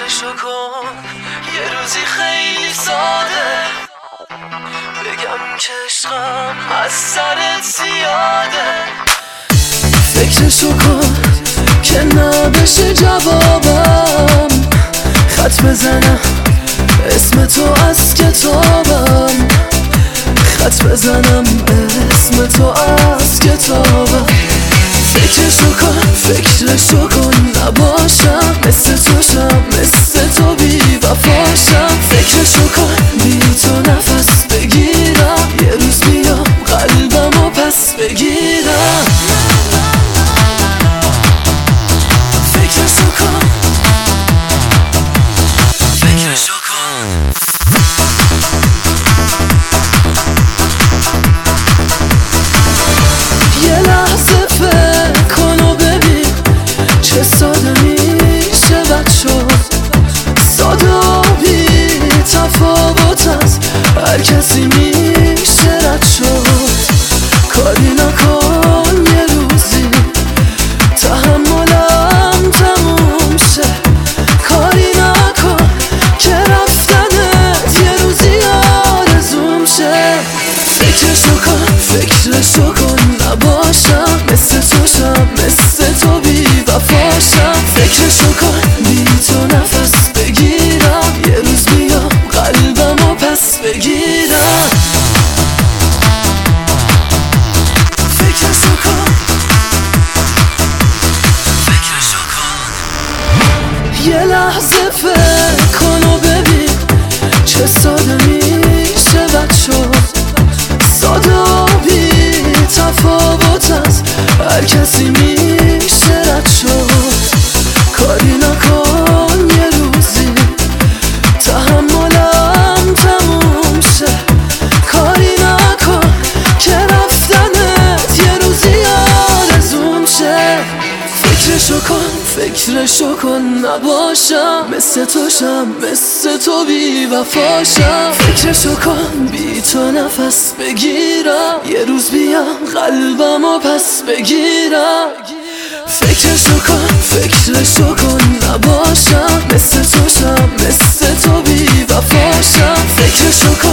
فکرشو کن یه روزی خیلی ساده بگم که عشقم از سرت زیاده. فکرشو کن که نبشه جوابم، خط بزنم اسم تو از کتابم، خط بزنم اسم تو از کتابم. فکرشو کن نباشم مثل تو شم، مثل تو بی وفاشم. فکرشو کن بی تو نفس بگیرم، یه روز بیام قلبمو پس بگیرم. فکرشو کن یه لحظه فکر کن و ببین چه ساده میشه بد شد، ساده و بی تفاوت از هر کسی میشه رد شد. کاری نکن یه روزی تحملم تموم شه، کاری نکن که رفتنت یه روزی آرزوم شه. فکرشو کن نباشم مثل تو شم، مثل تو بی وفاشم. فکرشو کن بی تو نفس بگیرم، یه روز بیام قلبمو پس بگیرم. فکرشو کن یه لحظه فکر کن و ببین چه ساده میشه بد شد، ساده و بی تفاوت از هر کسی میشه رد شد. کاری نکن یه روزی تحملم تموم شه، کاری نکن که رفتنت یه روزی آرزوم شه. فکرشو کن نباشم مثل تو شم، مثل تو بی وفاشم. فکرشو کن بی تو نفس بگیرم، یه روز بیام قلبمو پس بگیرم. فکرشو کن نباشم مثل تو شم، مثل تو بی وفاشم. فکرشو کن